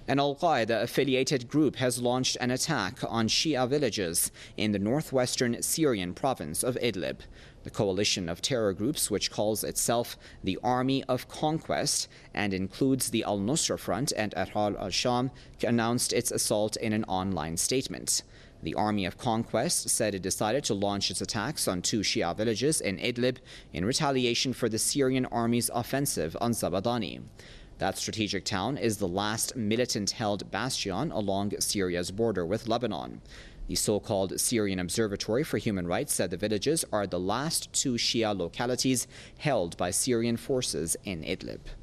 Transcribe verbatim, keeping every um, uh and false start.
An al-Qaeda-affiliated group has launched an attack on Shia villages in the northwestern Syrian province of Idlib. The coalition of terror groups, which calls itself the Army of Conquest and includes the al-Nusra Front and Ahrar al-Sham, announced its assault in an online statement. The Army of Conquest said it decided to launch its attacks on two Shia villages in Idlib in retaliation for the Syrian army's offensive on Zabadani. That strategic town is the last militant-held bastion along Syria's border with Lebanon. The so-called Syrian Observatory for Human Rights said the villages are the last two Shia localities held by Syrian forces in Idlib.